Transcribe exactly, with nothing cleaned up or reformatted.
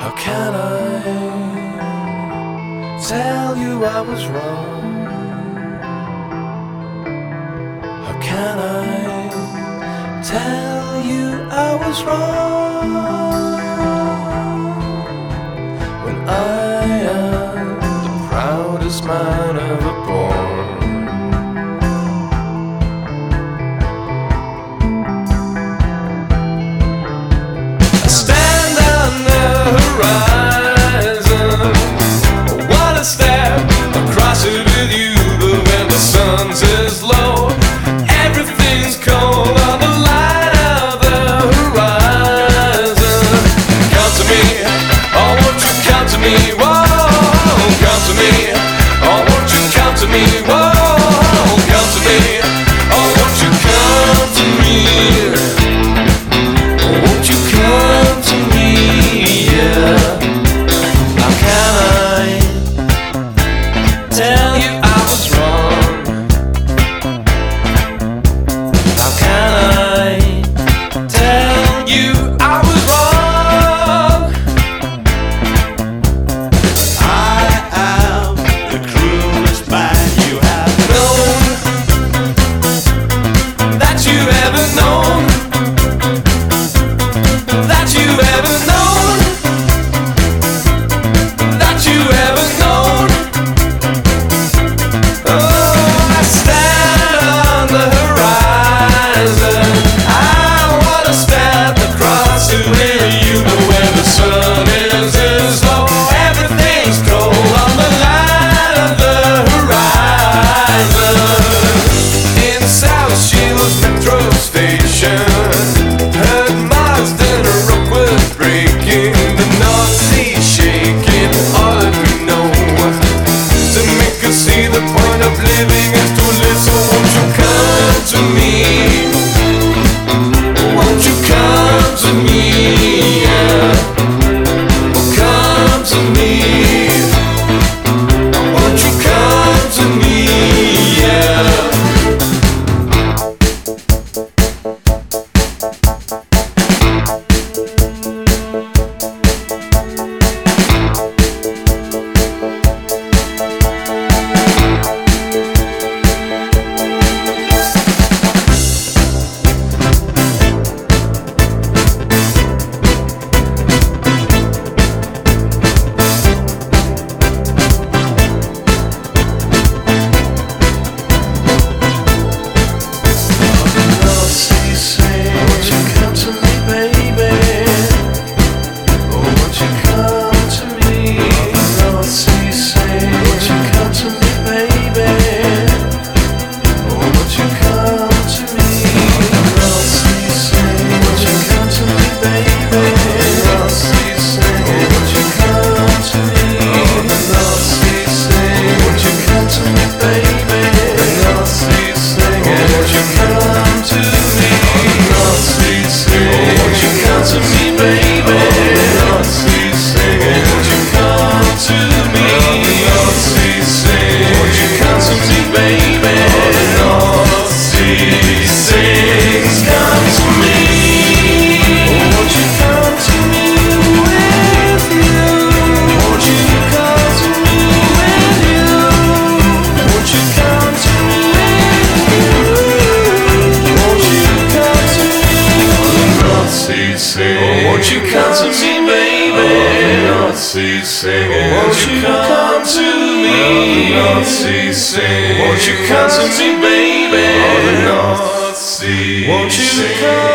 How can I tell you I was wrong? How can I tell you I was wrong when I am the proudest man ever born? I stand on the horizon, I wanna step across it with you, but when the sun says low, everything's cold on the line of the horizon. Come to me, oh won't you come to me, whoa, come to me, oh won't you come to me, whoa, come to me, oh won't you come to me, oh won't you come to me, yeah. How can I tell you I was wrong? How can I tell you I was wrong? I am the cruelest man you have Known that you've ever known, that you've ever known, that you've ever known. Oh, I stand on the horizon, I wanna step across to where you know where the sun is is low, everything's cold on the line of the horizon. In South Shields metro station, heard Marsden and a rope was breaking, the North Sea shaking, all that we know. To make us see the point of living is to live, so won't you come to me? Won't you come to me? Yeah. Oh, come to me. Won't you come to me? Yeah. Won't you come to me, baby? North Sea singing. Won't you come to me? North Sea singing. Won't you come to me, baby? North Sea. Won't you come?